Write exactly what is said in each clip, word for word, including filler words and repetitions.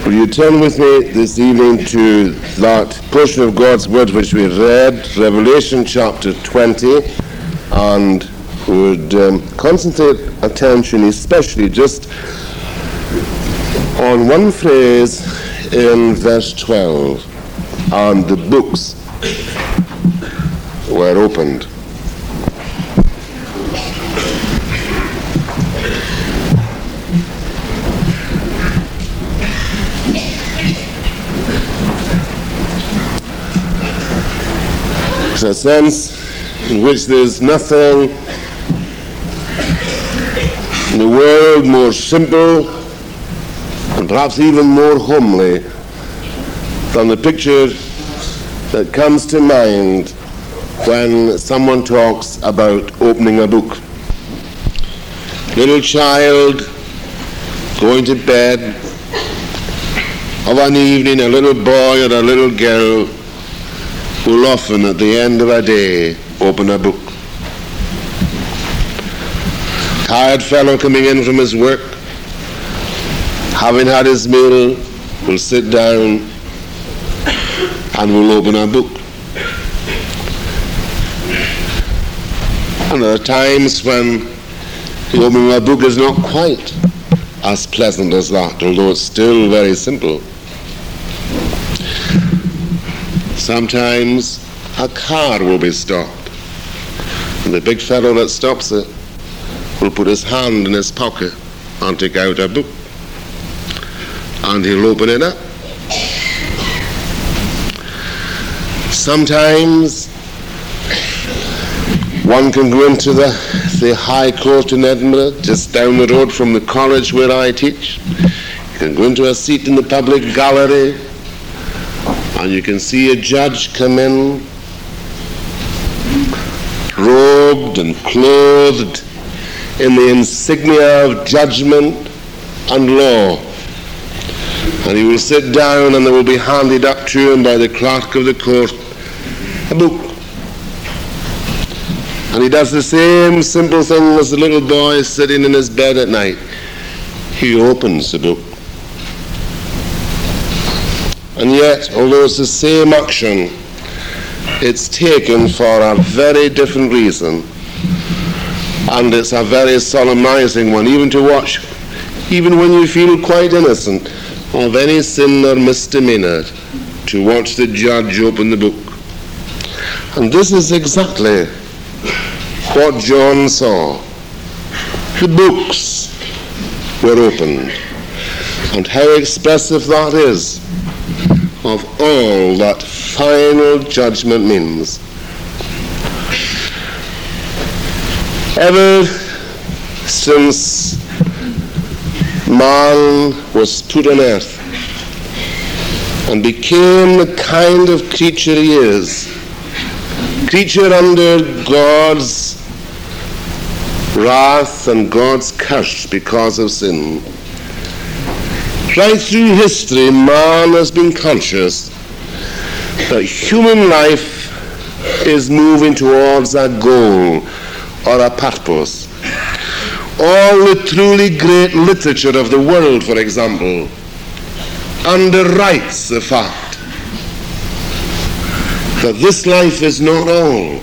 Will you turn with me this evening to that portion of God's Word which we read, Revelation chapter twenty, and would um, concentrate attention especially just on one phrase in verse twelve, and the books were opened. It's a sense in which there's nothing in the world more simple and perhaps even more homely than the picture that comes to mind when someone talks about opening a book. Little child going to bed of an evening, a little boy or a little girl will often at the end of a day open a book. Tired fellow coming in from his work, having had his meal, will sit down and will open a book. And there are times when the opening of a book is not quite as pleasant as that, although it's still very simple. Sometimes a car will be stopped, and the big fellow that stops it will put his hand in his pocket and take out a book, and he'll open it up. Sometimes one can go into the, the High Court in Edinburgh, just down the road from the college where I teach. You can go into a seat in the public gallery, and you can see a judge come in, robed and clothed in the insignia of judgment and law. And he will sit down, and there will be handed up to him by the clerk of the court a book. And he does the same simple thing as the little boy sitting in his bed at night. He opens the book. And yet, although it's the same action, it's taken for a very different reason. And it's a very solemnizing one, even to watch, even when you feel quite innocent of any sin or misdemeanor, to watch the judge open the book. And this is exactly what John saw. The books were opened. And how expressive that is of all that final judgment means. Ever since man was put on earth and became the kind of creature he is, creature under God's wrath and God's curse because of sin, right through history, man has been conscious that human life is moving towards a goal or a purpose. All the truly great literature of the world, for example, underwrites the fact that this life is not all.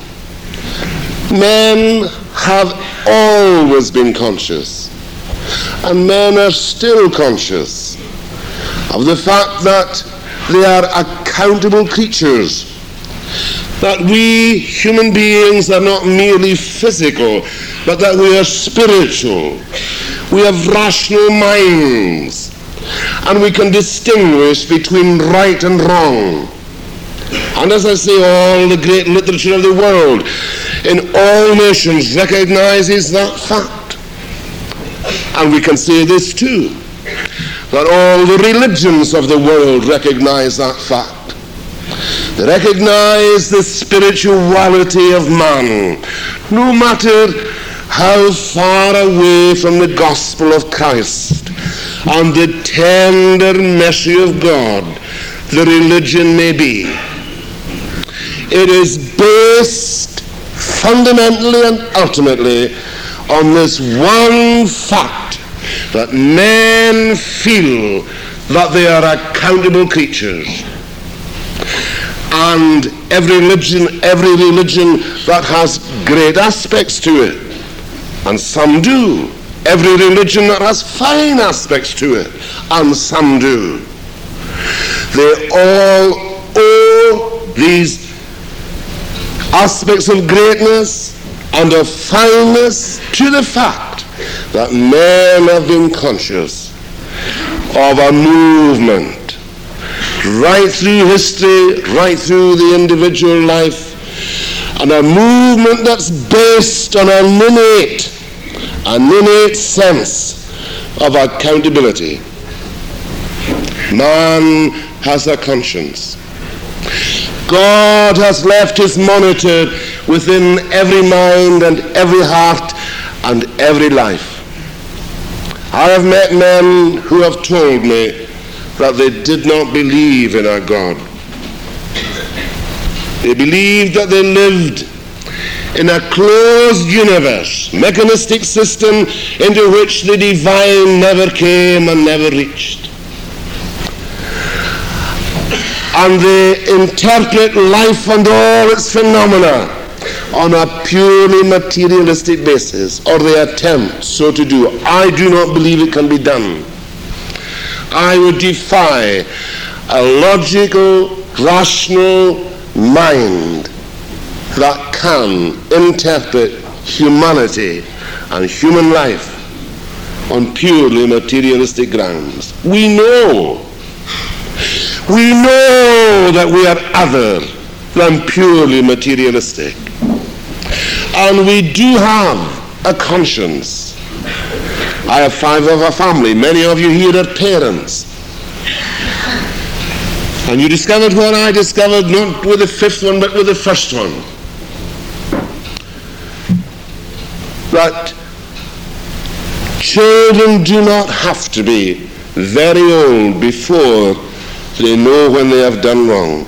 Men have always been conscious, and men are still conscious of the fact that they are accountable creatures, that we human beings are not merely physical, but that we are spiritual. We have rational minds, and we can distinguish between right and wrong. And as I say, all the great literature of the world in all nations recognizes that fact. And we can say this too, that all the religions of the world recognize that fact. They recognize the spirituality of man, no matter how far away from the gospel of Christ and the tender mercy of God the religion may be. It is based fundamentally and ultimately on this one fact, that men feel that they are accountable creatures. And every religion, every religion that has great aspects to it, and some do. Every religion that has fine aspects to it, and some do. They all owe these aspects of greatness and of fineness to the fact that men have been conscious of a movement right through history, right through the individual life, and a movement that's based on an innate, an innate sense of accountability. Man has a conscience. God has left his monitor within every mind and every heart and every life. I have met men who have told me that they did not believe in our God. They believed that they lived in a closed universe, mechanistic system into which the divine never came and never reached. And they interpret life and all its phenomena on a purely materialistic basis, or they attempt so to do. I do not believe it can be done. I would defy a logical, rational mind that can interpret humanity and human life on purely materialistic grounds. We know, we know that we are other than purely materialistic. And we do have a conscience. I have five of a family. Many of you here are parents. And you discovered what I discovered, not with the fifth one, but with the first one. That children do not have to be very old before they know when they have done wrong.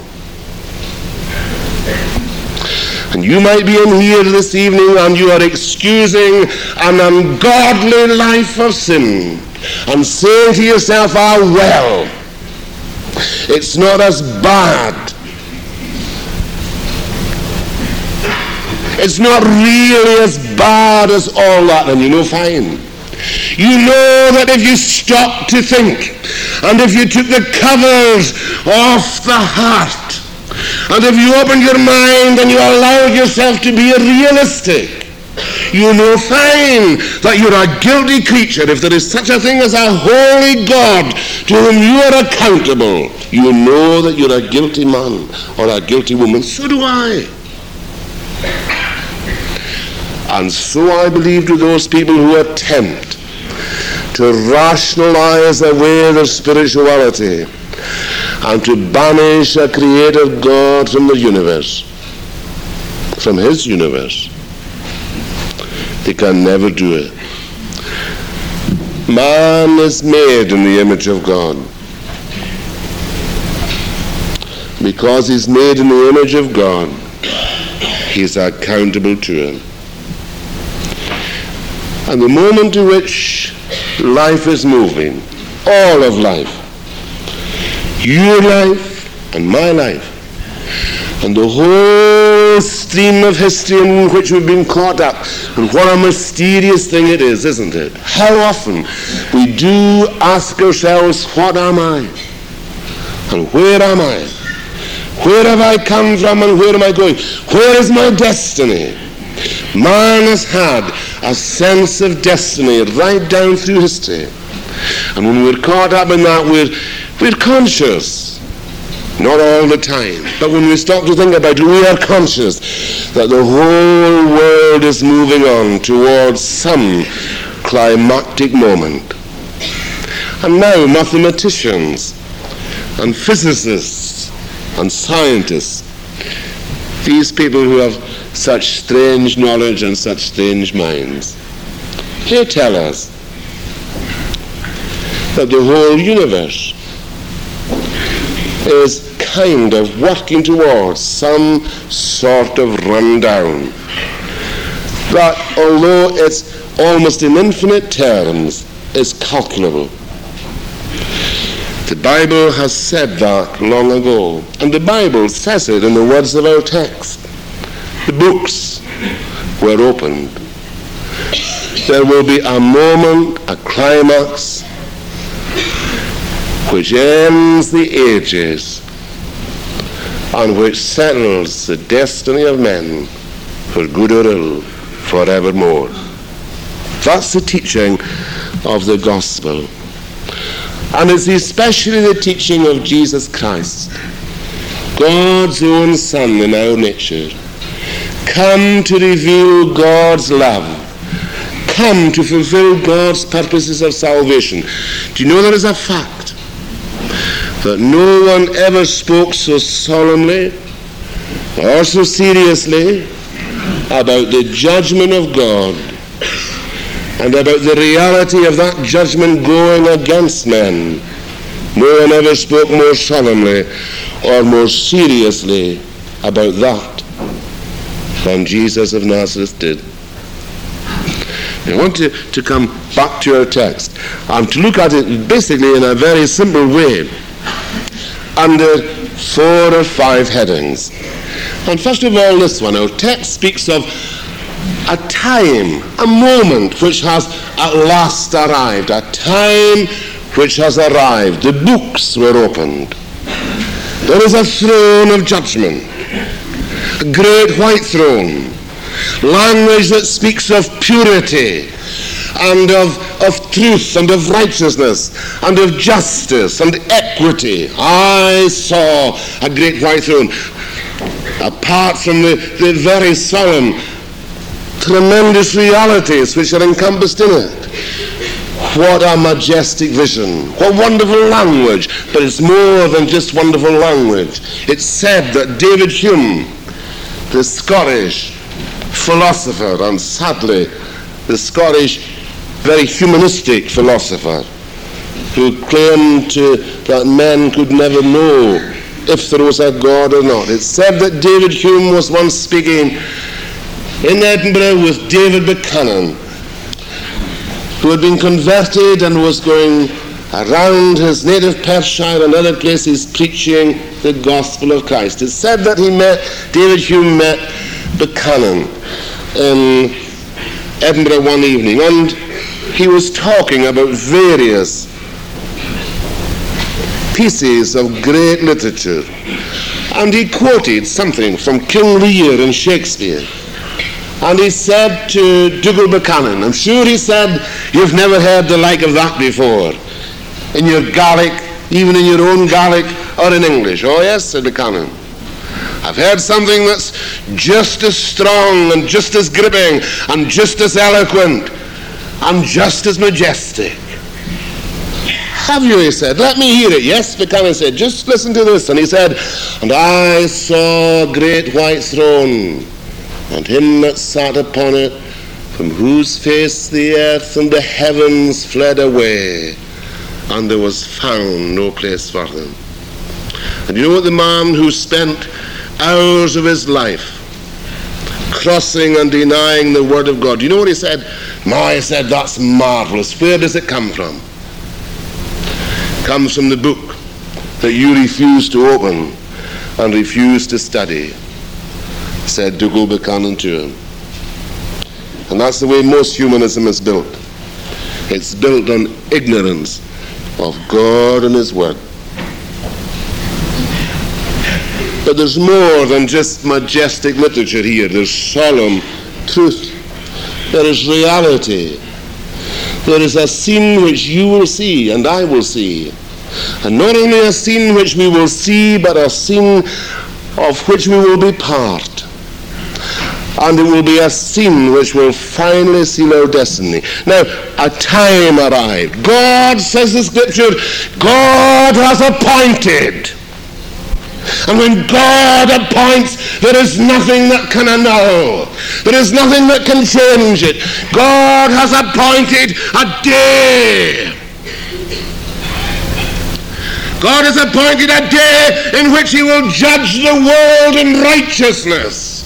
And you might be in here this evening and you are excusing an ungodly life of sin and saying to yourself, ah, well, it's not as bad. It's not really as bad as all that. And you know, fine. You know that if you stop to think, and if you took the covers off the heart, and if you opened your mind and you allowed yourself to be realistic, you know fine that you're a guilty creature. If there is such a thing as a holy God to whom you are accountable, you know that you're a guilty man or a guilty woman. So do I. And so I believe to those people who attempt to rationalize away their spirituality and to banish a creator God from the universe, from his universe. They can never do it. Man is made in the image of God. Because he's made in the image of God, he's accountable to him. And the moment to which life is moving, all of life, your life and my life, and the whole stream of history in which we've been caught up, and what a mysterious thing it is, isn't it? How often we do ask ourselves, what am I? And where am I? Where have I come from and where am I going? Where is my destiny? Man has had a sense of destiny right down through history. And when we're caught up in that, we're, we're conscious. Not all the time. But when we stop to think about it, we are conscious that the whole world is moving on towards some climactic moment. And now mathematicians and physicists and scientists, these people who have such strange knowledge and such strange minds, they tell us that the whole universe is kind of working towards some sort of rundown. That although it's almost in infinite terms, is calculable. The Bible has said that long ago. And the Bible says it in the words of our text. The books were opened. There will be a moment, a climax, which ends the ages and which settles the destiny of men for good or ill forevermore. That's the teaching of the gospel. And it's especially the teaching of Jesus Christ, God's own Son in our nature, come to reveal God's love, come to fulfill God's purposes of salvation. Do you know there is a fact that no one ever spoke so solemnly or so seriously about the judgment of God and about the reality of that judgment going against men? No one ever spoke more solemnly or more seriously about that than Jesus of Nazareth did. I want to, to come back to our text and to look at it basically in a very simple way under four or five headings. And first of all, this one. Our text speaks of a time, a moment which has at last arrived, a time which has arrived. The books were opened. There is a throne of judgment, a great white throne, language that speaks of purity and of, of truth and of righteousness and of justice and equity. I saw a great white throne. Apart from the, the very solemn, tremendous realities which are encompassed in it. What a majestic vision. What wonderful language. But it's more than just wonderful language. It's said that David Hume, the Scottish philosopher, and sadly the Scottish very humanistic philosopher, who claimed to, that men could never know if there was a God or not. It's said that David Hume was once speaking in Edinburgh with David Buchanan, who had been converted and was going around his native Perthshire and other places preaching the gospel of Christ. It's said that he met, David Hume met Buchanan in Edinburgh one evening, and he was talking about various pieces of great literature, and he quoted something from King Lear and Shakespeare. And he said to Dougal Buchanan, I'm sure he said, you've never heard the like of that before in your Gaelic, even in your own Gaelic or in English. Oh yes, said Buchanan, I've heard something that's just as strong and just as gripping and just as eloquent and just as majestic. Have you, he said. Let me hear it. Yes, Buchanan said, just listen to this. And he said, and I saw a great white throne, and him that sat upon it, from whose face the earth and the heavens fled away, and there was found no place for them. And you know what, the man who spent hours of his life crossing and denying the word of God, you know what he said? No, he said, that's marvelous. Where does it come from? It comes from the book that you refuse to open and refuse to study, said Dougal Buchanan to him. And that's the way most humanism is built. It's built on ignorance of God and his word. But there's more than just majestic literature here. There's solemn truth. There is reality. There is a scene which you will see and I will see. And not only a scene which we will see, but a scene of which we will be part. And it will be a scene which will finally seal our destiny. Now, a time arrived. God, says the scripture, God has appointed. And when God appoints, there is nothing that can annul. There is nothing that can change it. God has appointed a day. God has appointed a day in which he will judge the world in righteousness.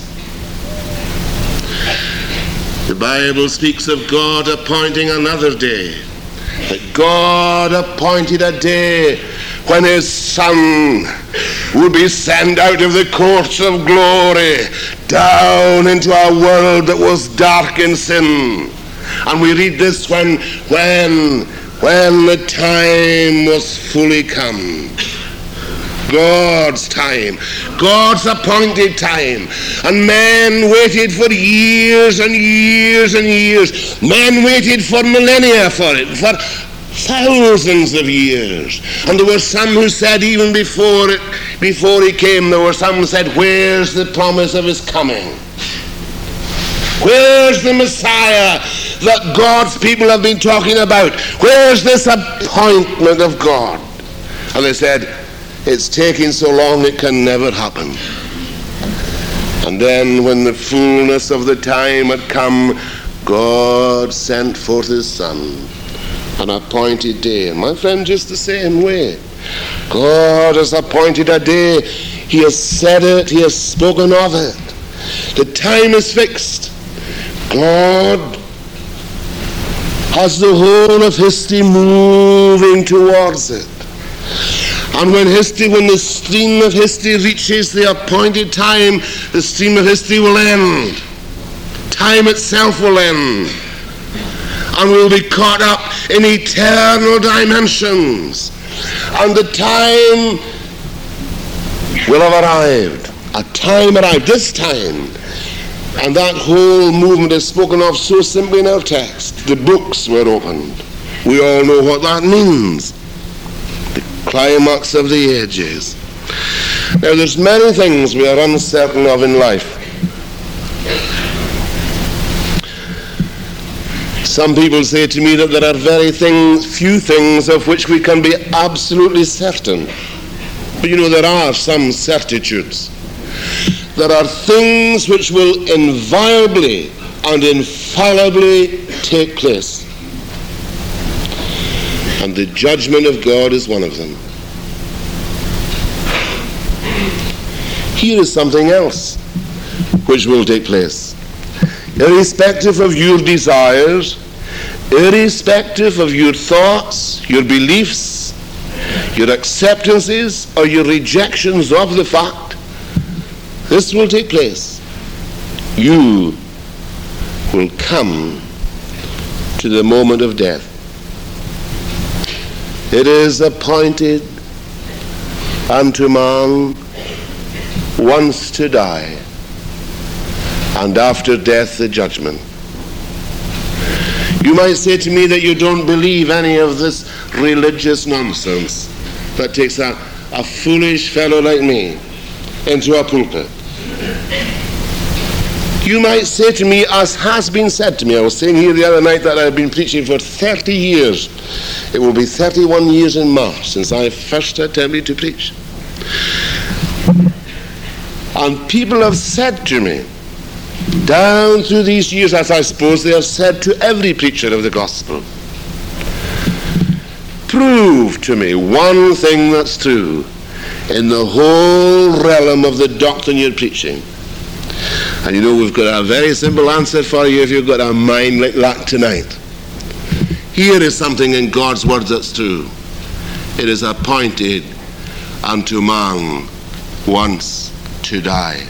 The Bible speaks of God appointing another day, that God appointed a day when his Son would be sent out of the courts of glory down into a world that was dark in sin. And we read this when, when, when the time was fully come. God's time, God's appointed time. And men waited for years and years and years. Men waited for millennia for it, for thousands of years. And there were some who said even before it, before he came, there were some who said, where's the promise of his coming? Where's the Messiah that God's people have been talking about? Where's this appointment of God? And they said, it's taking so long it can never happen. And then when the fullness of the time had come, God sent forth his Son, an appointed day. And my friend, just the same way. God has appointed a day. He has said it. He has spoken of it. The time is fixed. God has the whole of history moving towards it. And when history, when the stream of history reaches the appointed time, the stream of history will end. Time itself will end. And we'll be caught up in eternal dimensions. And the time will have arrived. A time arrived, this time. And that whole movement is spoken of so simply in our text. The books were opened. We all know what that means. Climax of the ages. Now there's many things we are uncertain of in life. Some people say to me that there are very things, few things of which we can be absolutely certain. But you know, there are some certitudes. There are things which will inviolably and infallibly take place. And the judgment of God is one of them. Here is something else which will take place. Irrespective of your desires, irrespective of your thoughts, your beliefs, your acceptances, or your rejections of the fact, this will take place. You will come to the moment of death. It is appointed unto man once to die, and after death the judgment. You might say to me that you don't believe any of this religious nonsense that takes a, a foolish fellow like me into a pulpit. You might say to me, as has been said to me, I was saying here the other night that I've been preaching for thirty years. It will be thirty-one years in March since I first attempted to preach. And people have said to me, down through these years, as I suppose they have said to every preacher of the gospel, prove to me one thing that's true in the whole realm of the doctrine you're preaching. And you know, we've got a very simple answer for you if you've got a mind like that tonight. Here is something in God's word that's true. It is appointed unto man once to die.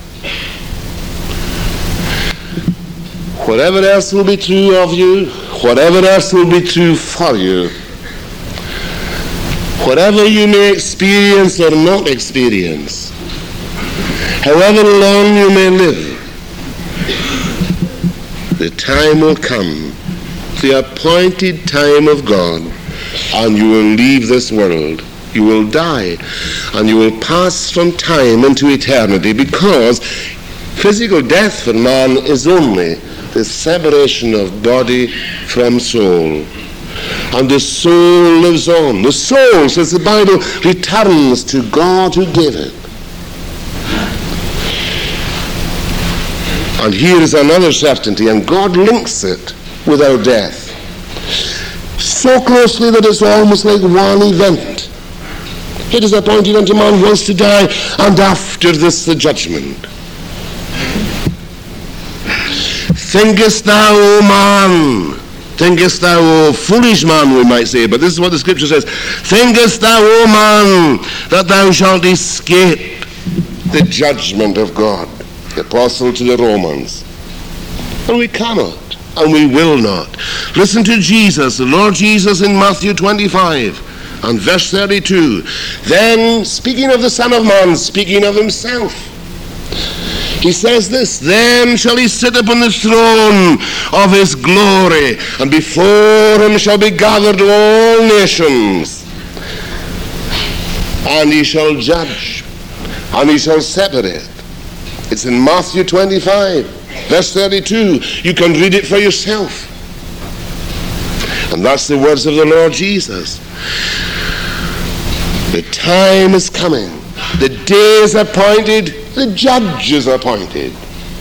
Whatever else will be true of you, whatever else will be true for you, whatever you may experience or not experience, however long you may live, the time will come, the appointed time of God, and you will leave this world. You will die, and you will pass from time into eternity, because physical death for man is only the separation of body from soul. And the soul lives on. The soul, says the Bible, returns to God who gave it. And here is another certainty, and God links it with our death so closely that it's almost like one event. It is appointed unto man once to die, and after this the judgment. Thinkest thou, O man, Thinkest thou, O foolish man, we might say, but this is what the scripture says. Thinkest thou, O man, that thou shalt escape the judgment of God? The apostle to the Romans. And we cannot, and we will not. Listen to Jesus, the Lord Jesus in Matthew twenty-five and verse thirty-two. Then, speaking of the Son of Man, speaking of himself, he says this, then shall he sit upon the throne of his glory, and before him shall be gathered all nations, and he shall judge, and he shall separate. It's in Matthew twenty-five, verse thirty-two. You can read it for yourself. And that's the words of the Lord Jesus. The time is coming. The day is appointed. The judge is appointed.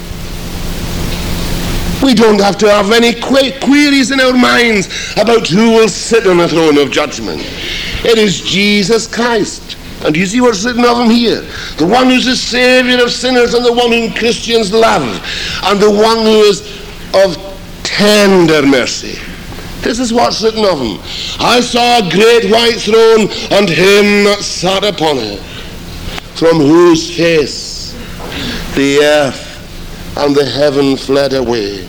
We don't have to have any que- queries in our minds about who will sit on the throne of judgment. It is Jesus Christ. And you see what's written of him here? The one who's the Savior of sinners, and the one whom Christians love, and the one who is of tender mercy. This is what's written of him. I saw a great white throne, and him that sat upon it, from whose face the earth and the heaven fled away.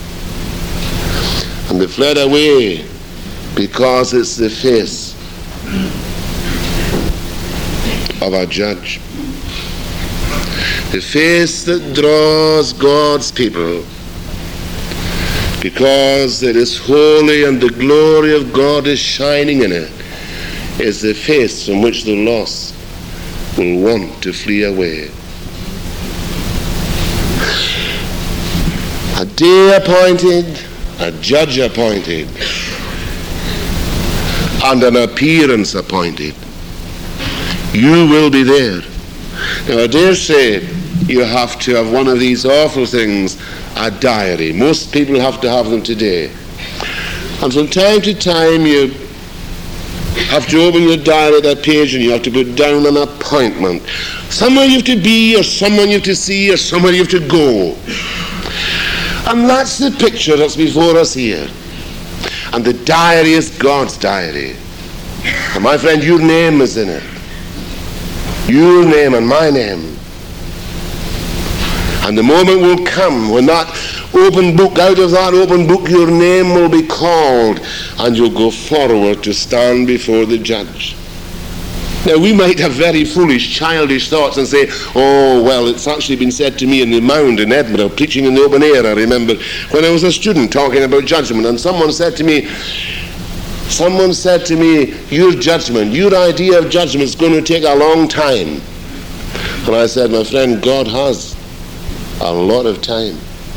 And they fled away because it's the face of our judge. The face that draws God's people, because it is holy and the glory of God is shining in it, is the face from which the lost will want to flee away. A day appointed, a judge appointed, and an appearance appointed. You will be there. Now, I dare say you have to have one of these awful things, a diary. Most people have to have them today. And from time to time you have to open your diary, that page, and you have to put down an appointment. Somewhere you have to be, or someone you have to see, or somewhere you have to go. And that's the picture that's before us here. And the diary is God's diary. And my friend, your name is in it. Your name and my name. And the moment will come when that open book, out of that open book, your name will be called, and you'll go forward to stand before the judge. Now, we might have very foolish, childish thoughts and say, oh, well, it's actually been said to me in the Mound in Edinburgh, preaching in the open air, I remember, when I was a student talking about judgment, and someone said to me, someone said to me, your judgment, your idea of judgment is going to take a long time. And I said, my friend, God has a lot of time.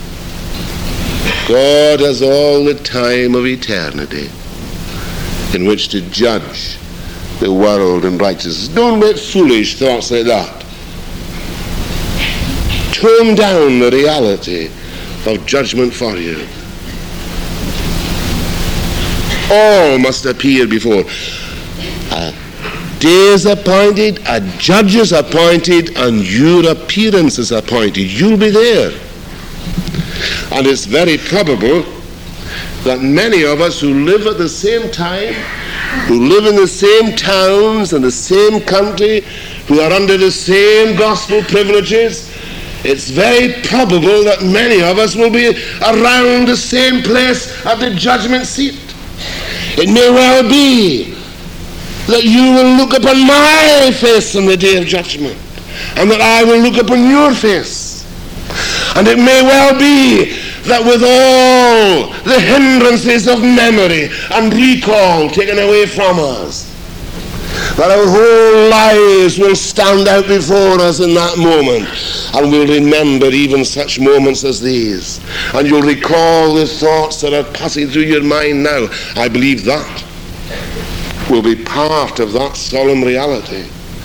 God has all the time of eternity in which to judge the world in righteousness. Don't make foolish thoughts like that. Tone down the reality of judgment for you. All must appear before. A day is appointed, a judge is appointed, and your appearance is appointed. You'll be there. And it's very probable that many of us who live at the same time, who live in the same towns and the same country, who are under the same gospel privileges, it's very probable that many of us will be around the same place at the judgment seat. It may well be that you will look upon my face on the day of judgment, and that I will look upon your face. And it may well be that with all the hindrances of memory and recall taken away from us, that our whole lives will stand out before us in that moment, and we'll remember even such moments as these, and you'll recall the thoughts that are passing through your mind now. I believe that will be part of that solemn reality.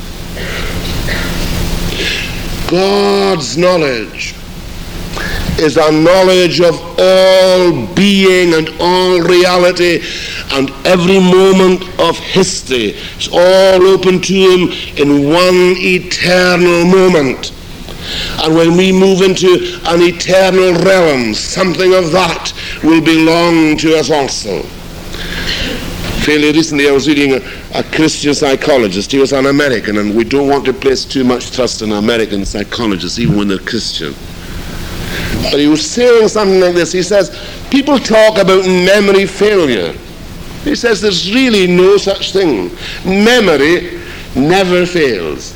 God's knowledge is a knowledge of all being and all reality and every moment of history. It's all open to him in one eternal moment. And when we move into an eternal realm, something of that will belong to us also. Fairly recently I was reading a, a Christian psychologist. He was an American, and we don't want to place too much trust in American psychologists, even when they're Christian. But he was saying something like this. He says, people talk about memory failure. He says there's really no such thing. Memory never fails.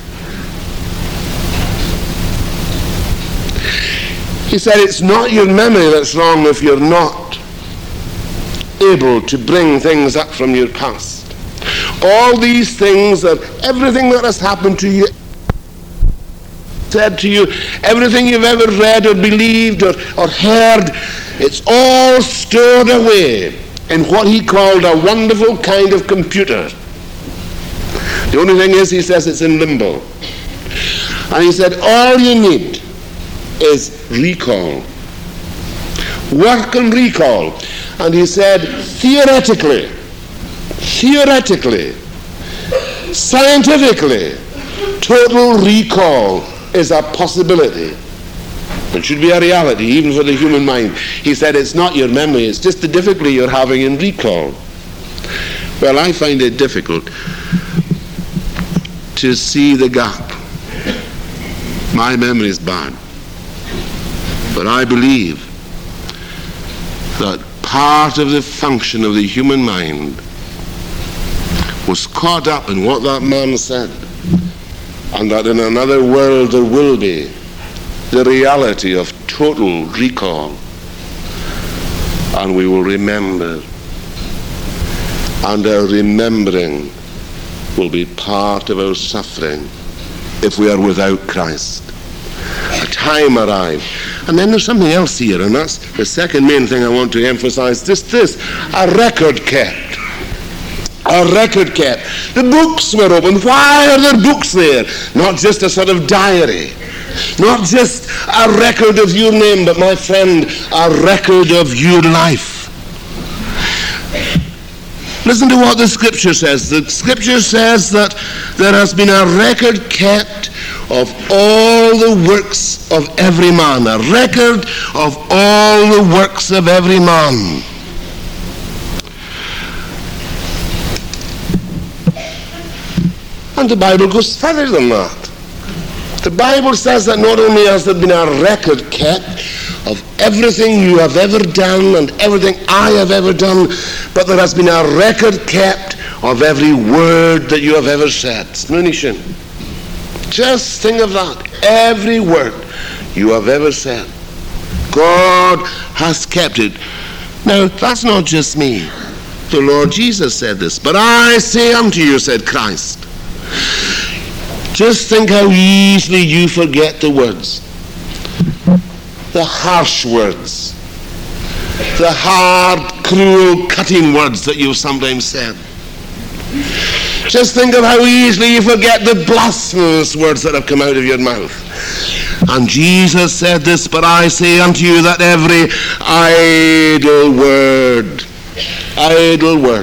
He said it's not your memory that's wrong if you're not able to bring things up from your past. All these things, are everything that has happened to you, said to you, everything you've ever read or believed or, or heard, it's all stored away in what he called a wonderful kind of computer. The only thing is, he says, it's in limbo. And he said, all you need is recall. Work and recall. And he said, theoretically, theoretically, scientifically, total recall is a possibility. It should be a reality, even for the human mind. He said, it's not your memory, it's just the difficulty you're having in recall. Well, I find it difficult to see the gap. My memory is bad. But I believe that part of the function of the human mind was caught up in what that man said, and that in another world there will be the reality of total recall, and we will remember, and our remembering will be part of our suffering if we are without Christ. A time arrived. And then there's something else here, and that's the second main thing I want to emphasize. Just this, a record kept. A record kept. The books were open. Why are there books there? Not just a sort of diary. Not just a record of your name, but my friend, a record of your life. Listen to what the scripture says. The scripture says that there has been a record kept of all the works of every man. A record of all the works of every man. And the Bible goes further than that. The Bible says that not only has there been a record kept of everything you have ever done and everything I have ever done, but there has been a record kept of every word that you have ever said. Smunishin. Just think of that. Every word you have ever said. God has kept it. Now, that's not just me. The Lord Jesus said this. But I say unto you, said Christ. Just think how easily you forget the words. The harsh words. The hard, cruel, cutting words that you've sometimes said. Just think of how easily you forget the blasphemous words that have come out of your mouth. And Jesus said this, but I say unto you that every idle word, idle word,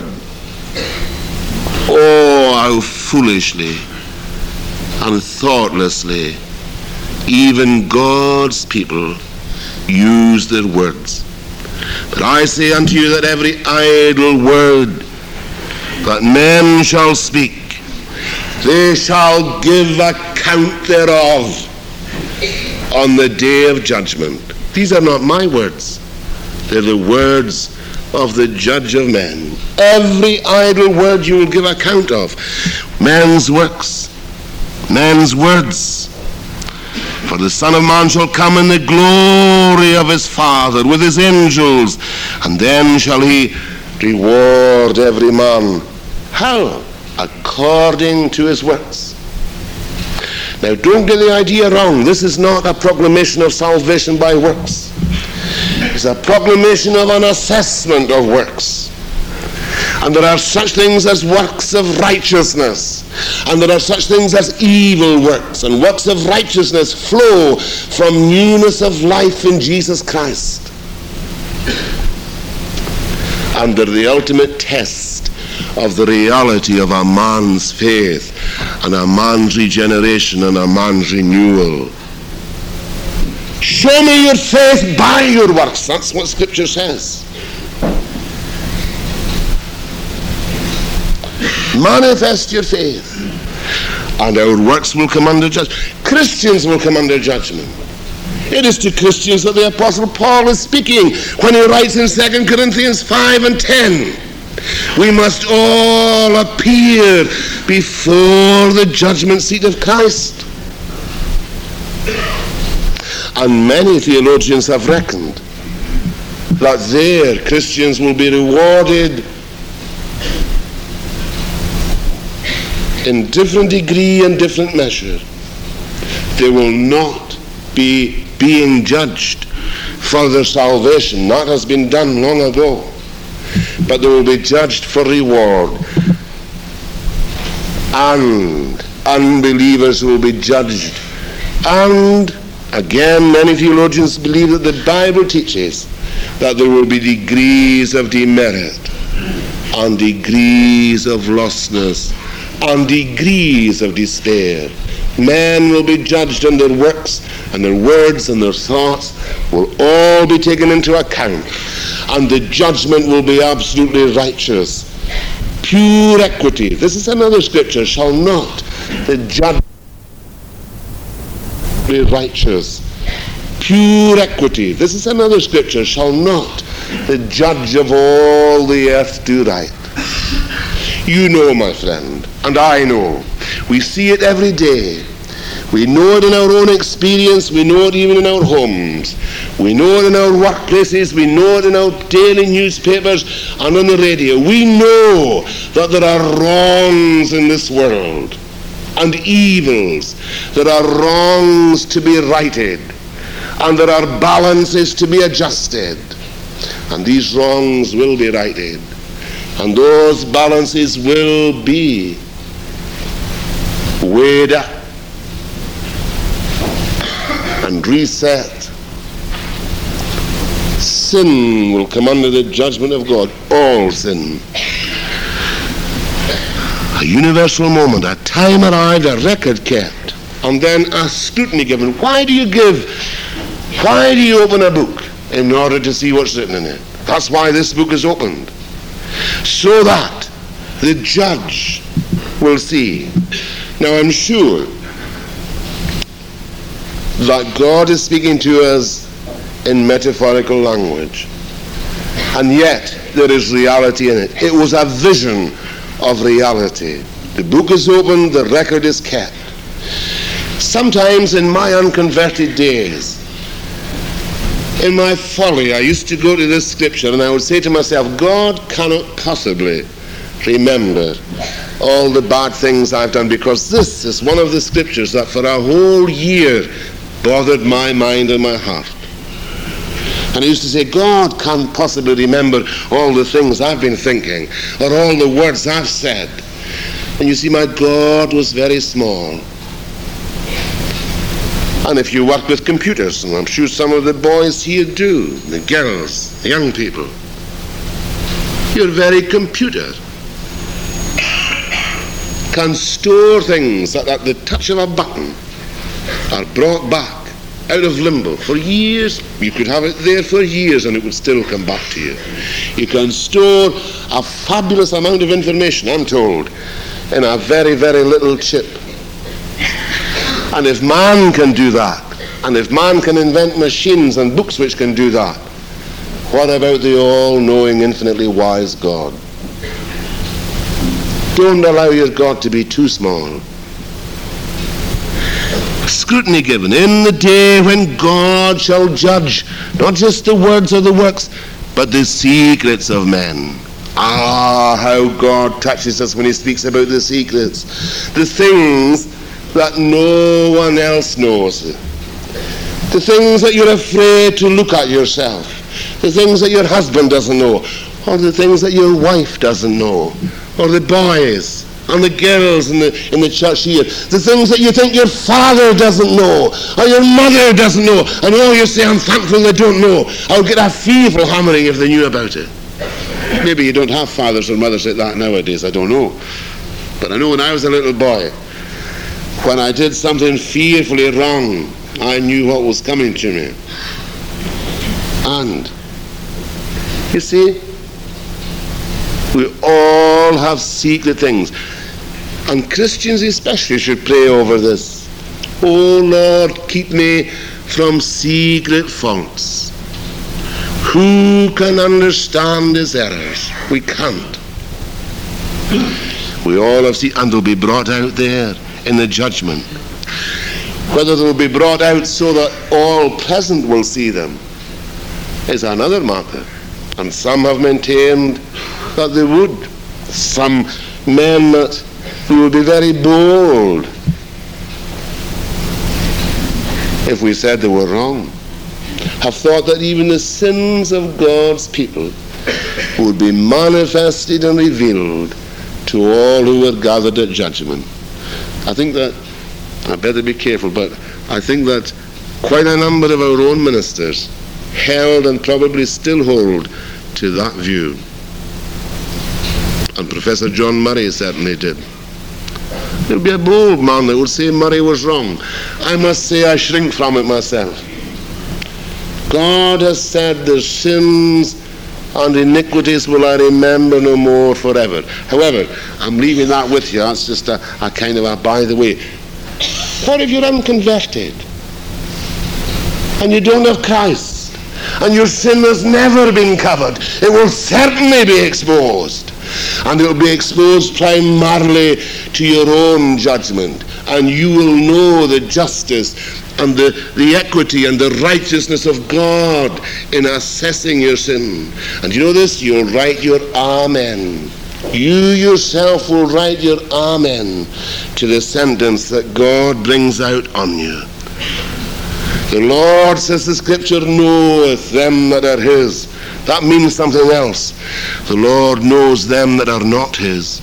oh, how foolishly and thoughtlessly even God's people use their words. But I say unto you that every idle word that men shall speak, they shall give account thereof on the day of judgment. These are not my words. They're the words of the judge of men. Every idle word you will give account of. Men's works, men's words. For the Son of Man shall come in the glory of his Father with his angels, and then shall he reward every man. How? According to his works. Now, don't get the idea wrong. This is not a proclamation of salvation by works. It's a proclamation of an assessment of works. And there are such things as works of righteousness, and there are such things as evil works. And works of righteousness flow from newness of life in Jesus Christ. And they're the ultimate test of the reality of a man's faith and a man's regeneration and a man's renewal. Show me your faith by your works. That's what Scripture says. Manifest your faith, and our works will come under judgment. Christians will come under judgment. It is to Christians that the Apostle Paul is speaking when he writes in Second Corinthians five and ten. We must all appear before the judgment seat of Christ. And many theologians have reckoned that there Christians will be rewarded in different degree and different measure. They will not be being judged for their salvation. That has been done long ago. But they will be judged for reward. And unbelievers will be judged. And again, many theologians believe that the Bible teaches that there will be degrees of demerit and degrees of lostness and degrees of despair. Men will be judged on their works, and their words and their thoughts will all be taken into account, and the judgment will be absolutely righteous. Pure equity. This is another scripture. Shall not the judge be righteous? Pure equity. This is another scripture. Shall not the judge of all the earth do right? You know, my friend, and I know. We see it every day. We know it in our own experience. We know it even in our homes. We know it in our workplaces. We know it in our daily newspapers and on the radio. We know that there are wrongs in this world and evils. There are wrongs to be righted, and there are balances to be adjusted. And these wrongs will be righted, and those balances will be weighed up and reset. Sin will come under the judgment of God. All sin. A universal moment, a time arrived, a record kept, and then a scrutiny given. Why do you give, why do you open a book? In order to see what's written in it. That's why this book is opened. So that the judge will see. Now I'm sure that God is speaking to us in metaphorical language, and yet there is reality in it. It was a vision of reality. The book is opened, the record is kept. Sometimes in my unconverted days, in my folly, I used to go to this scripture and I would say to myself, God cannot possibly remember all the bad things I've done, because this is one of the scriptures that for a whole year bothered my mind and my heart. And I used to say, God can't possibly remember all the things I've been thinking or all the words I've said. And you see, my God was very small. And if you work with computers, and I'm sure some of the boys here do, the girls, the young people, your very computer can store things that at the touch of a button are brought back out of limbo for years. You could have it there for years and it would still come back to you. You can store a fabulous amount of information, I'm told, in a very, very little chip. And if man can do that, and if man can invent machines and books which can do that, what about the all-knowing, infinitely wise God? Don't allow your God to be too small. Scrutiny given in the day when God shall judge not just the words or the works, but the secrets of men. Ah, how God touches us when he speaks about the secrets, the things that no one else knows, the things that you're afraid to look at yourself, the things that your husband doesn't know, or the things that your wife doesn't know, or the boys and the girls in the in the church here, the things that you think your father doesn't know or your mother doesn't know, and oh, you say, I'm thankful they don't know. I would get a fearful hammering if they knew about it. Maybe you don't have fathers or mothers like that nowadays, I don't know. But I know when I was a little boy, when I did something fearfully wrong, I knew what was coming to me. And, you see, We all have secret things. And Christians especially should pray over this. Oh Lord, keep me from secret faults. Who can understand his errors? We can't. We all have seen, and they'll be brought out there in the judgment. Whether they'll be brought out so that all present will see them is another matter. And some have maintained that they would. Some men that we would be very bold if we said they were wrong, have thought that even the sins of God's people would be manifested and revealed to all who were gathered at judgment. I think that, I better be careful, but I think that quite a number of our own ministers held and probably still hold to that view. And Professor John Murray certainly did. There'll be a bold man that would say Murray was wrong. I must say I shrink from it myself. God has said the sins and iniquities will I remember no more forever. However, I'm leaving that with you. That's just a, a kind of a by the way. What if you're unconverted and you don't have Christ and your sin has never been covered? It will certainly be exposed. And it will be exposed primarily to your own judgment. And you will know the justice and the, the equity and the righteousness of God in assessing your sin. And you know this? You'll write your amen. You yourself will write your amen to the sentence that God brings out on you. The Lord, says the Scripture, knoweth them that are his. That means something else. The Lord knows them that are not his.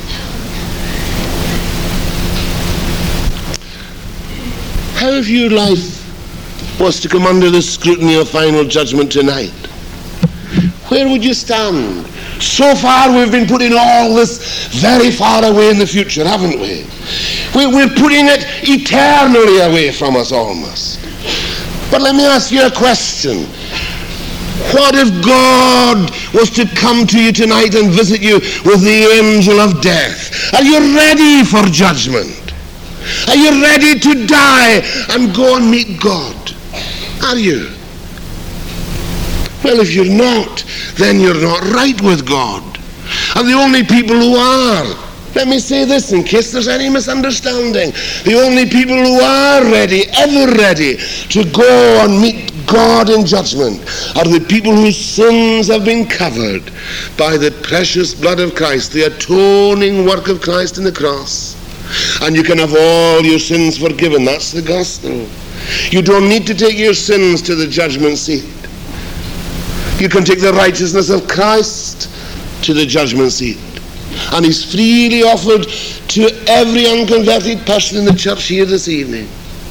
How if your life was to come under the scrutiny of final judgment tonight? Where would you stand? So far we've been putting all this very far away in the future, haven't we? We're putting it eternally away from us almost. But let me ask you a question. What if God was to come to you tonight and visit you with the angel of death? Are you ready for judgment? Are you ready to die and go and meet God? Are you? Well, if you're not, then you're not right with God. And the only people who are, let me say this in case there's any misunderstanding, the only people who are ready, ever ready, to go and meet God in judgment are the people whose sins have been covered by the precious blood of Christ, the atoning work of Christ on the cross. And you can have all your sins forgiven. That's the gospel. You don't need to take your sins to the judgment seat. You can take the righteousness of Christ to the judgment seat. And he's freely offered to every unconverted person in the church here this evening.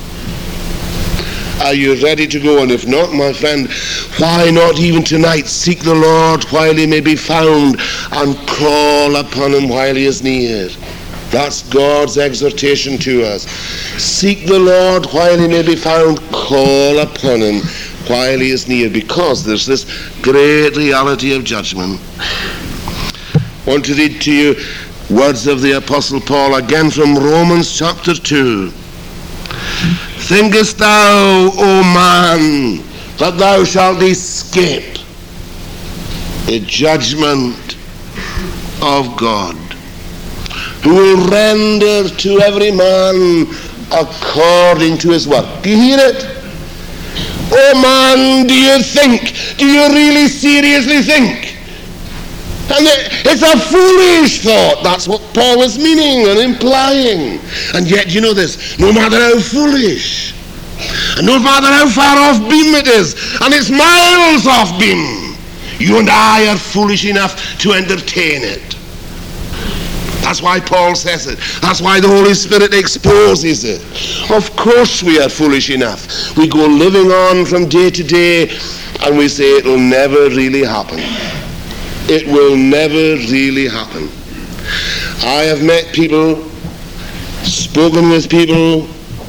Are you ready to go? And if not, my friend, why not even tonight seek the Lord while he may be found and call upon him while he is near? That's God's exhortation to us. Seek the Lord while he may be found, call upon him while he is near, because there's this great reality of judgment. I want to read to you words of the Apostle Paul again from Romans chapter two. Thinkest thou, O man, that thou shalt escape the judgment of God, who will render to every man according to his work? Do you hear it? Oh man, do you think, do you really seriously think? And it's a foolish thought. That's what Paul was meaning and implying. And yet, you know this, no matter how foolish, and no matter how far off beam it is, and it's miles off beam, you and I are foolish enough to entertain it. That's why Paul says it. That's why the Holy Spirit exposes it. Of course we are foolish enough. We go living on from day to day and we say it'll never really happen. It will never really happen. I have met people, spoken with people,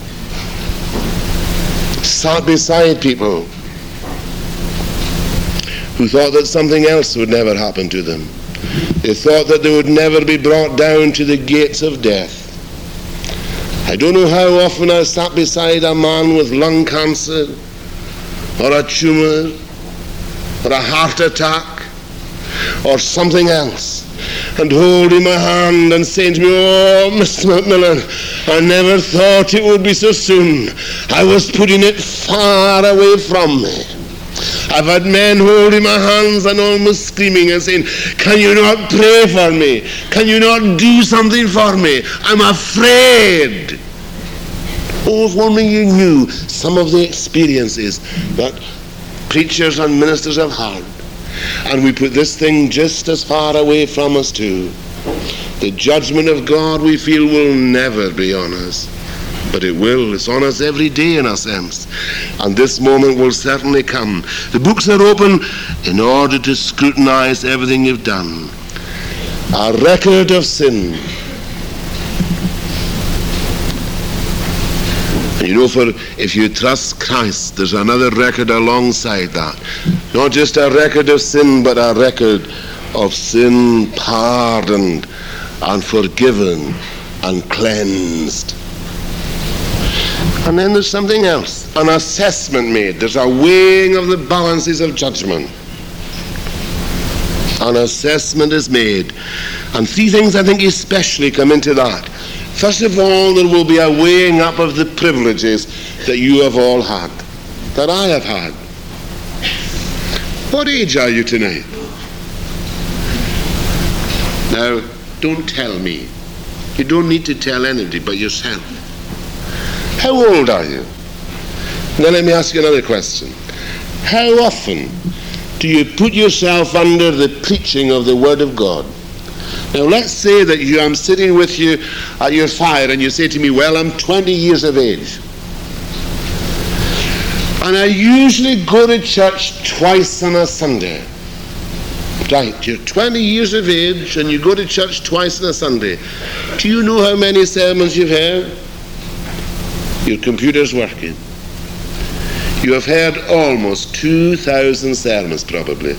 sat beside people who thought that something else would never happen to them. They thought that they would never be brought down to the gates of death. I don't know how often I sat beside a man with lung cancer, or a tumor, or a heart attack, or something else, and holding my hand and saying to me, "Oh, Mister Macmillan, I never thought it would be so soon. I was putting it far away from me." I've had men holding my hands and almost screaming and saying, "Can you not pray for me? Can you not do something for me? I'm afraid." Oh, if only you knew some of the experiences that preachers and ministers have had. And we put this thing just as far away from us too. The judgment of God, we feel, will never be on us. But it will. It's on us every day in a sense. And this moment will certainly come. The books are open in order to scrutinize everything you've done. A record of sin. You know, for if you trust Christ, there's another record alongside that. Not just a record of sin, but a record of sin pardoned and forgiven and cleansed. And then there's something else, an assessment made. There's a weighing of the balances of judgment. An assessment is made. And three things I think especially come into that. First of all, there will be a weighing up of the privileges that you have all had, that I have had. What age are you tonight? Now, don't tell me. You don't need to tell anybody but yourself. How old are you? Now let me ask you another question. How often do you put yourself under the preaching of the Word of God? Now let's say that you, I'm sitting with you at your fire and you say to me, "Well, I'm twenty years of age. And I usually go to church twice on a Sunday." Right, you're twenty years of age and you go to church twice on a Sunday. Do you know how many sermons you've heard? Your computer's working. You have heard almost two thousand sermons probably.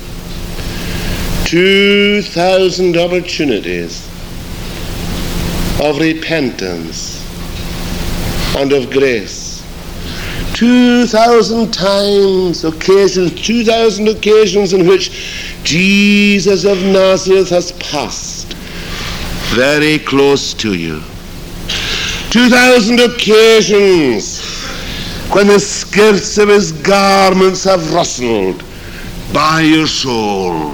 two thousand opportunities of repentance and of grace. two thousand times, occasions, two thousand occasions in which Jesus of Nazareth has passed very close to you. two thousand occasions when the skirts of his garments have rustled by your soul.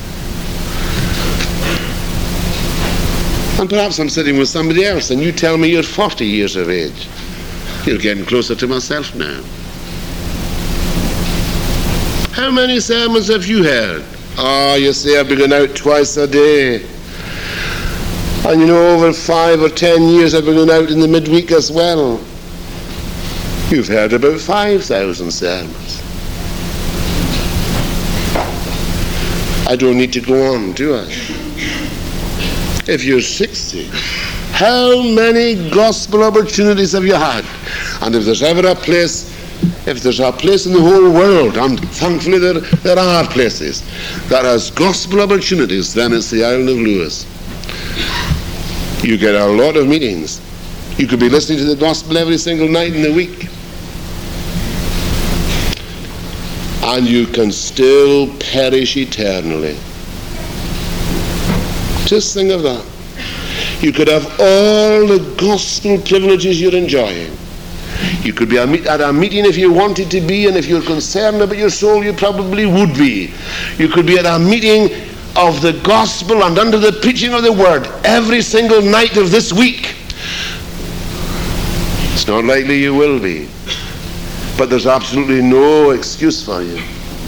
And perhaps I'm sitting with somebody else and you tell me you're forty years of age. You're getting closer to myself now. How many sermons have you heard? Ah, oh, you say I've been going out twice a day. And you know, over five or ten years I've been going out in the midweek as well. You've heard about five thousand sermons. I don't need to go on, do I? If you're sixty, how many gospel opportunities have you had? And if there's ever a place, if there's a place in the whole world, and thankfully there, there are places that has gospel opportunities, then it's the island of Lewis. You get a lot of meetings. You could be listening to the gospel every single night in the week. And you can still perish eternally. Just think of that. You could have all the gospel privileges you're enjoying. You could be at a meeting if you wanted to be, and if you're concerned about your soul, you probably would be. You could be at a meeting of the gospel and under the preaching of the word every single night of this week. It's not likely you will be, but there's absolutely no excuse for you.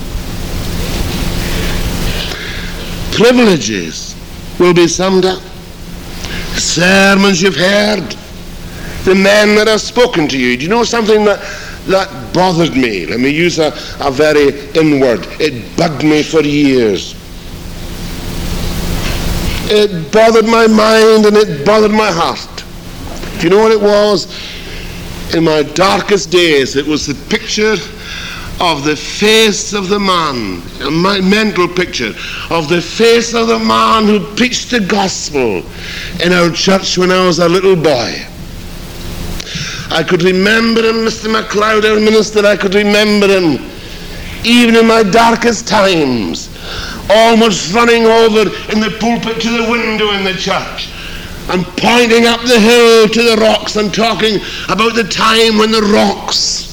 Privileges will be summed up. Sermons you've heard, the men that have spoken to you. Do you know something that, that bothered me? Let me use a, a very inward. It bugged me for years. It bothered my mind and it bothered my heart. Do you know what it was? In my darkest days, it was the picture of the face of the man, my mental picture of the face of the man who preached the gospel in our church when I was a little boy. I could remember him, Mister MacLeod, our minister. I could remember him even in my darkest times, almost running over in the pulpit to the window in the church and pointing up the hill to the rocks and talking about the time when the rocks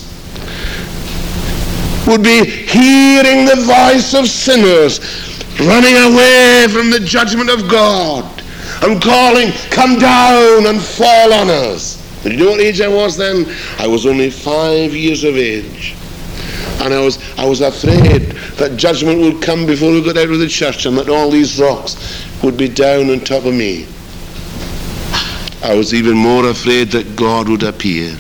would be hearing the voice of sinners running away from the judgment of God and calling, "Come down and fall on us." Do you know what age I was then? I was only five years of age. And I was I was afraid that judgment would come before we got out of the church and that all these rocks would be down on top of me. I was even more afraid that God would appear.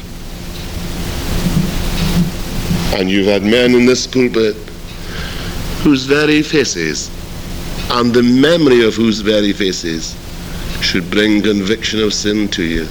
And you've had men in this pulpit whose very faces and the memory of whose very faces should bring conviction of sin to you.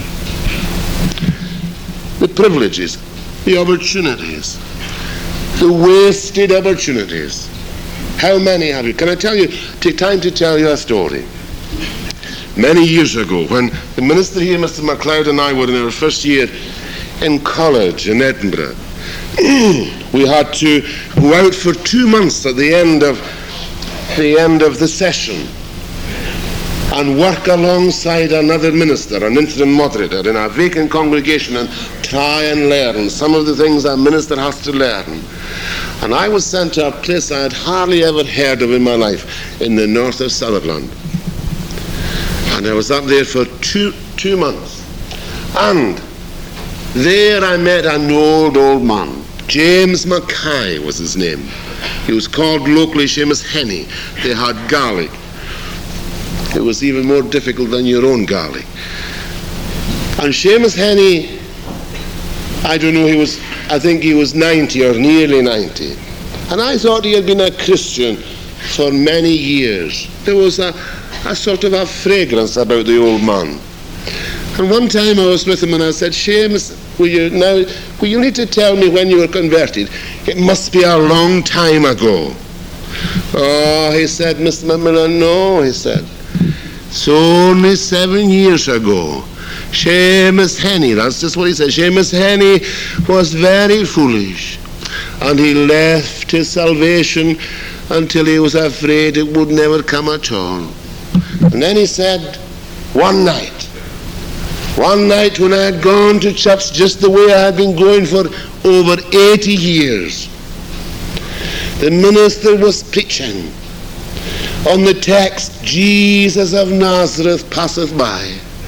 The privileges, the opportunities, the wasted opportunities. How many have you? Can I tell you, take time to tell you a story. Many years ago, when the minister here, Mister MacLeod, and I were in our first year in college in Edinburgh, we had to go out for two months at the end of the end of the session and work alongside another minister, an interim moderator in a vacant congregation, and try and learn some of the things a minister has to learn. And I was sent to a place I had hardly ever heard of in my life, in the north of Sutherland. And I was up there for two two months. And there I met an old, old man. James Mackay was his name. He was called locally Seamus Henny. They had garlic. It was even more difficult than your own garlic. And Seamus Henny, I don't know, he was, I think he was ninety or nearly ninety. And I thought he had been a Christian for many years. There was a, a sort of a fragrance about the old man. And one time I was with him and I said, "Seamus, will you now, will you need to tell me when you were converted? It must be a long time ago." "Oh," he said, "Mister McMillan, no," he said. "It's only seven years ago. Seamus Henny," that's just what he said, "Seamus Henny was very foolish. And he left his salvation until he was afraid it would never come at all. And then he said, one night, one night when I had gone to church just the way I had been going for over eighty years, the minister was preaching on the text, 'Jesus of Nazareth passeth by.'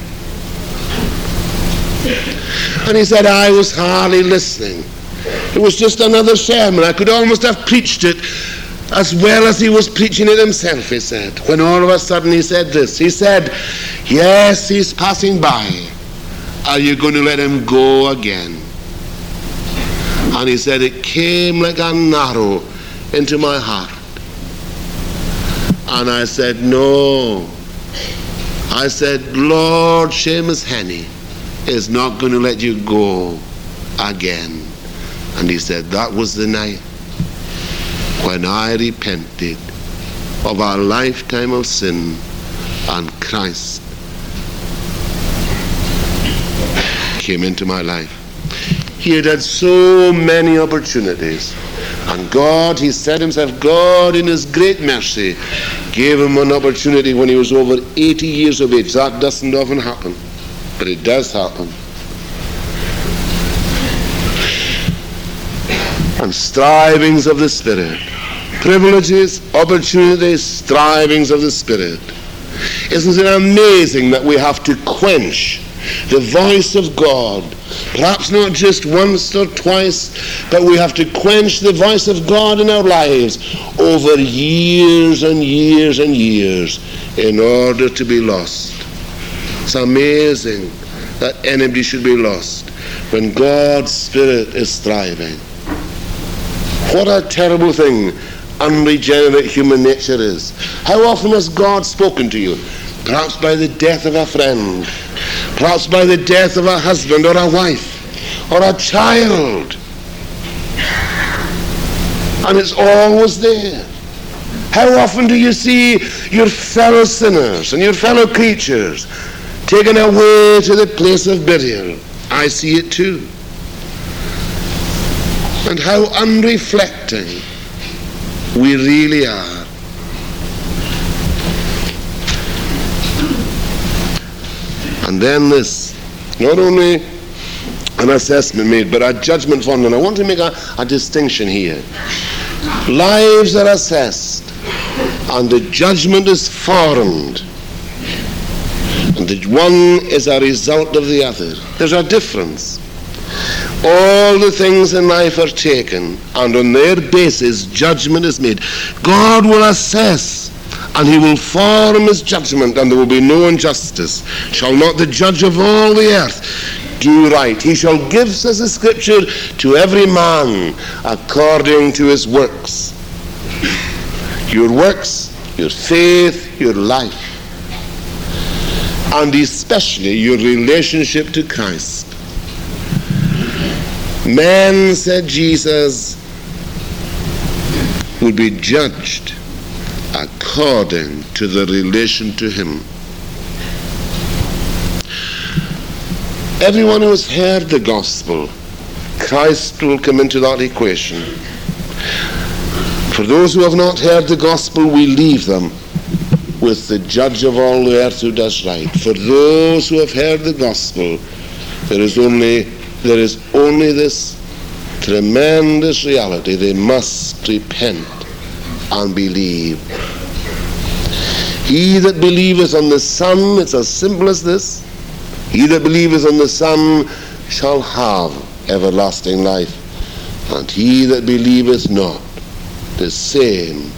And he said, I was hardly listening. It was just another sermon. I could almost have preached it as well as he was preaching it himself," he said. When all of a sudden he said this. He said, "Yes, he's passing by. Are you going to let him go again?" And he said, it came like an arrow into my heart. And I said, "No." I said, "Lord Seamus Henny is not going to let you go again." And he said, that was the night when I repented of a lifetime of sin, and Christ came into my life. He had had so many opportunities, and God, he said himself, God in his great mercy gave him an opportunity when he was over eighty years of age. That doesn't often happen, but it does happen. And strivings of the Spirit, privileges, opportunities, strivings of the Spirit. Isn't it amazing that we have to quench the voice of God, perhaps not just once or twice, but we have to quench the voice of God in our lives over years and years and years in order to be lost. It's amazing that anybody should be lost when God's Spirit is striving. What a terrible thing unregenerate human nature is. How often has God spoken to you? Perhaps by the death of a friend, perhaps by the death of a husband or a wife or a child. And it's always there. How often do you see your fellow sinners and your fellow creatures taken away to the place of burial? I see it too. And how unreflecting we really are. And then this, not only an assessment made, but a judgment formed. And I want to make a, a distinction here. Lives are assessed, and the judgment is formed. And the one is a result of the other. There's a difference. All the things in life are taken, and on their basis judgment is made. God will assess, and he will form his judgment, and there will be no injustice. Shall not the judge of all the earth do right? He shall give, says the scripture, to every man according to his works. Your works, your faith, your life, and especially your relationship to Christ. Men, said Jesus, will be judged according to the relation to him. Everyone who has heard the gospel, Christ will come into that equation. For those who have not heard the gospel, we leave them with the judge of all the earth who does right. For those who have heard the gospel, there is only there is only this tremendous reality: they must repent and believe. He that believeth on the Son, it's as simple as this, he that believeth on the Son shall have everlasting life, and he that believeth not, the same,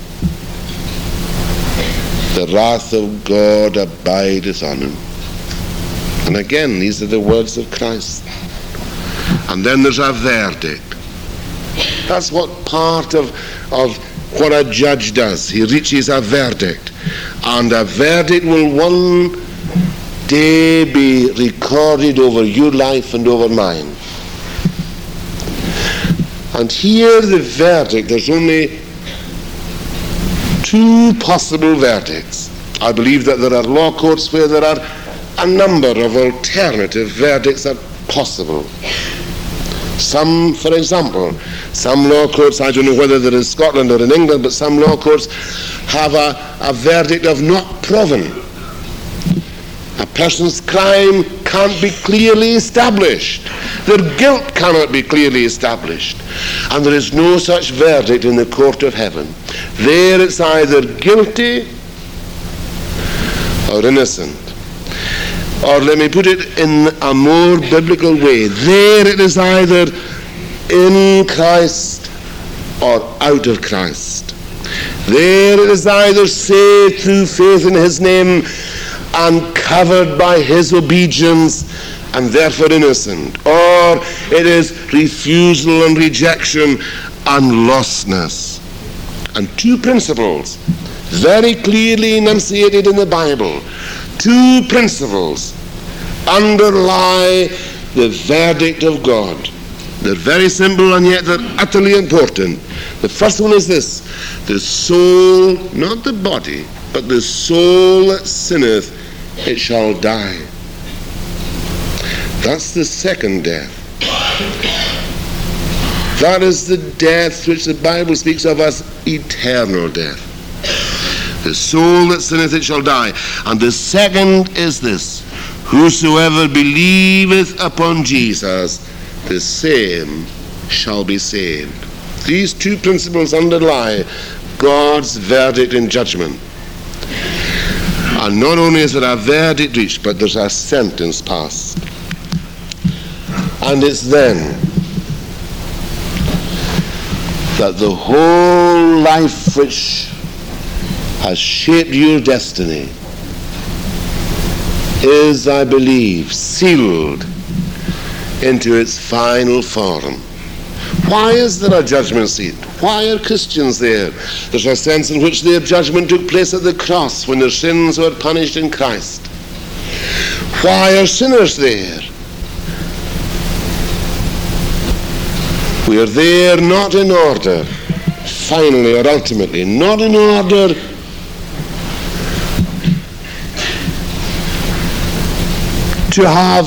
the wrath of God abideth on him. And again, these are the words of Christ. And then there's a verdict. That's what part of, of what a judge does. He reaches a verdict. And a verdict will one day be recorded over your life and over mine. And here the verdict, there's only two possible verdicts. I believe that there are law courts where there are a number of alternative verdicts that are possible. Some, for example, some law courts, I don't know whether they're in Scotland or in England, but some law courts have a, a verdict of not proven. A person's crime can't be clearly established. Their guilt cannot be clearly established. And there is no such verdict in the court of heaven. There it's either guilty or innocent. Or let me put it in a more biblical way. There it is either in Christ or out of Christ. There it is either saved through faith in his name and covered by his obedience and therefore innocent. Or it is refusal and rejection and lostness. And two principles very clearly enunciated in the Bible. Two principles underlie the verdict of God. They're very simple and yet they're utterly important. The first one is this: the soul, not the body, but the soul that sinneth, it shall die. That's the second death. That is the death which the Bible speaks of as eternal death. The soul that sinneth, it shall die. And the second is this: whosoever believeth upon Jesus, the same shall be saved. These two principles underlie God's verdict in judgment. And not only is there a verdict reached, but there's a sentence passed. And it's then that the whole life which has shaped your destiny is, I believe, sealed into its final form. Why is there a judgment seat? Why are Christians there? There's a sense in which their judgment took place at the cross when their sins were punished in Christ. Why are sinners there? We are there not in order finally or ultimately, not in order to have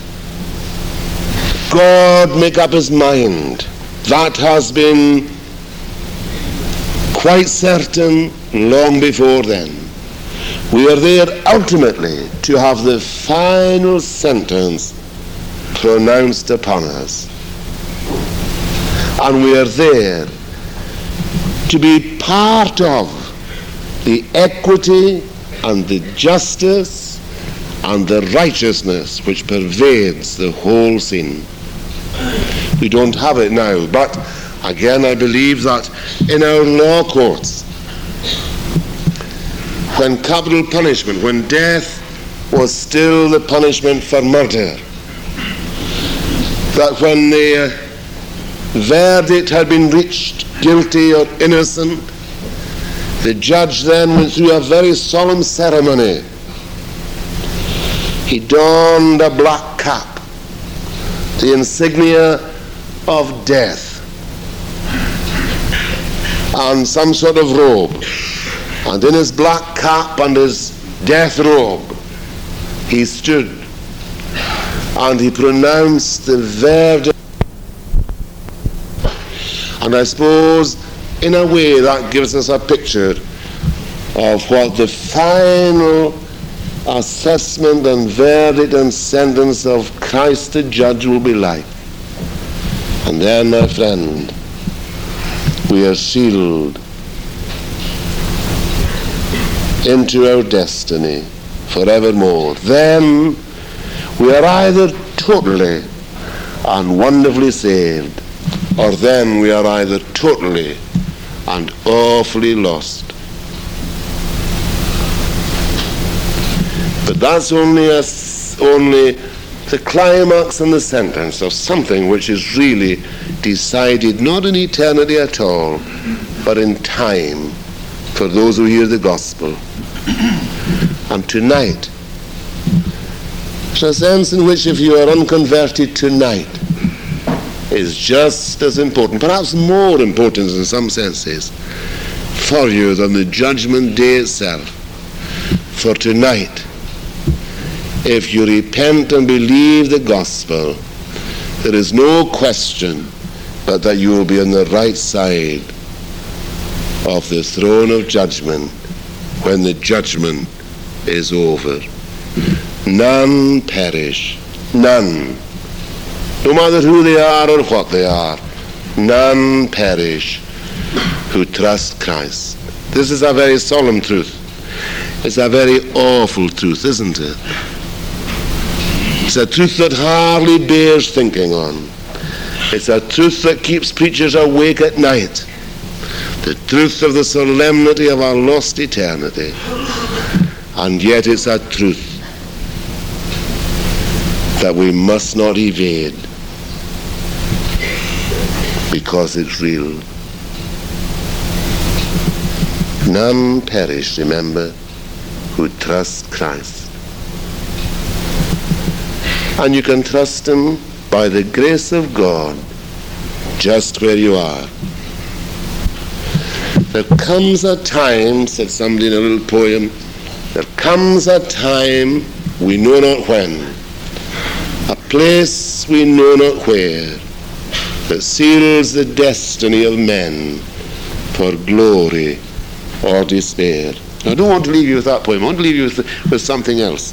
God make up his mind. That has been quite certain long before then. We are there ultimately to have the final sentence pronounced upon us. And we are there to be part of the equity and the justice and the righteousness which pervades the whole scene. We don't have it now, but again I believe that in our law courts, when capital punishment, when death was still the punishment for murder, that when the uh, verdict had been reached, guilty or innocent, the judge then went through a very solemn ceremony. He donned a black cap, the insignia of death, and some sort of robe. And in his black cap and his death robe, he stood and he pronounced the verdict. And I suppose, in a way, that gives us a picture of what the final assessment and verdict and sentence of Christ the Judge will be like. And then, my friend, we are sealed into our destiny forevermore. Then we are either totally and wonderfully saved, or then we are either totally and awfully lost. But that's only a, only the climax and the sentence of something which is really decided not in eternity at all, but in time for those who hear the gospel. And tonight, there's a sense in which if you are unconverted tonight, is just as important, perhaps more important in some senses, for you than the judgment day itself. For tonight, if you repent and believe the gospel, there is no question but that you will be on the right side of the throne of judgment when the judgment is over. None perish, none. No matter who they are or what they are, none perish who trust Christ. This is a very solemn truth. It's a very awful truth, isn't it? It's a truth that hardly bears thinking on. It's a truth that keeps preachers awake at night. The truth of the solemnity of our lost eternity. And yet it's a truth that we must not evade, because it's real. None perish, remember, who trust Christ. And you can trust him by the grace of God just where you are. There comes a time, said somebody in a little poem, there comes a time, we know not when, a place we know not where, that seals the destiny of men for glory or despair. Now, I don't want to leave you with that poem. I want to leave you with, with something else.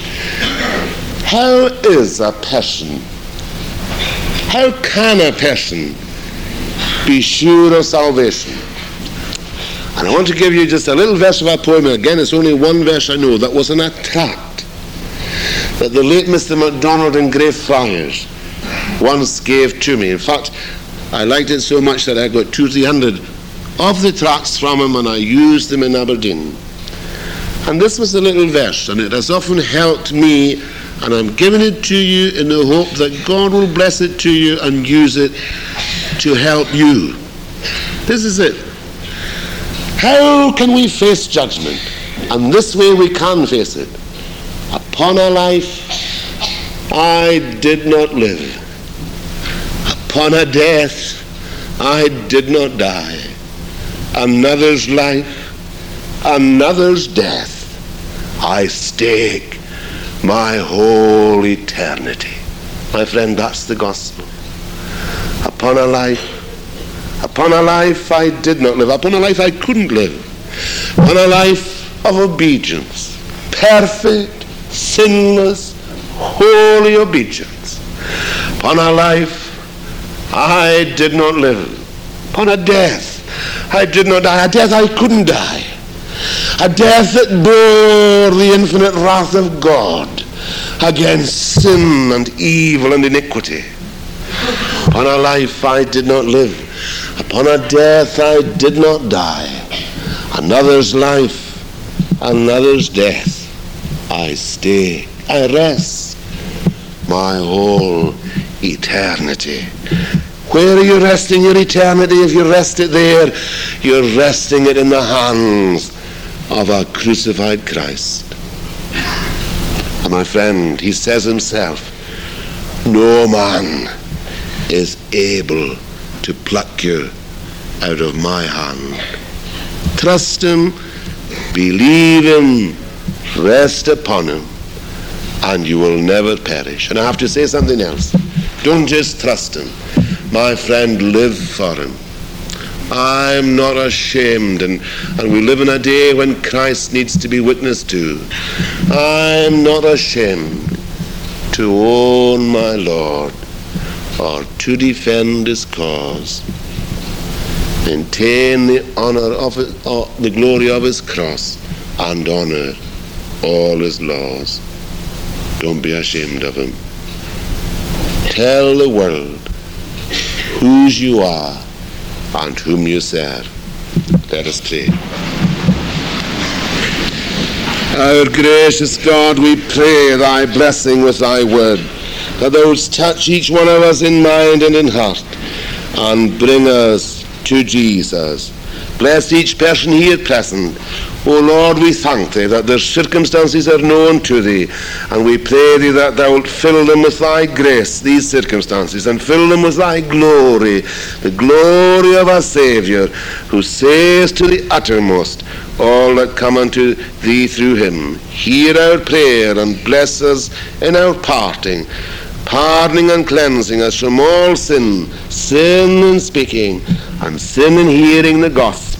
How is a person, how can a person be sure of salvation? And I want to give you just a little verse of a poem. Again, it's only one verse I know. That was in a tract that the late Mister MacDonald in Greyfriars once gave to me. In fact, I liked it so much that I got two, three hundred of the tracts from him, and I used them in Aberdeen. And this was a little verse, and it has often helped me, and I'm giving it to you in the hope that God will bless it to you and use it to help you. This is it. How can we face judgment? And this way we can face it. Upon a life I did not live. Upon a death I did not die. another's life, another's death, I stake my whole eternity. My friend, that's the gospel. Upon a life, upon a life I did not live, upon a life I couldn't live, upon a life of obedience, perfect, sinless, holy obedience, upon a life I did not live, upon a death I did not die, a death I couldn't die, a death that bore the infinite wrath of God against sin and evil and iniquity. Upon a life I did not live, upon a death I did not die, another's life, another's death, I stay, I rest my whole eternity. Where are you resting your eternity? If you rest it there, you're resting it in the hands of a crucified Christ. And my friend, he says himself, no man is able to pluck you out of my hand. Trust him, believe him, rest upon him, and you will never perish. And I have to say something else. Don't just trust him. My friend, live for him. I'm not ashamed, and, and we live in a day when Christ needs to be witnessed to. I'm not ashamed to own my Lord or to defend his cause, maintain the honor of it, or the glory of his cross, and honor all his laws. Don't be ashamed of him. Tell the world whose you are and whom you serve. Let us pray. Our gracious God, we pray thy blessing with thy word, that thou wouldst touch each one of us in mind and in heart, and bring us to Jesus. Bless each person here present. O Lord, we thank thee that their circumstances are known to thee, and we pray thee that thou wilt fill them with thy grace, these circumstances, and fill them with thy glory, the glory of our Saviour, who says to the uttermost all that come unto thee through him. Hear our prayer and bless us in our parting, pardoning and cleansing us from all sin, sin in speaking, and sin in hearing the gospel.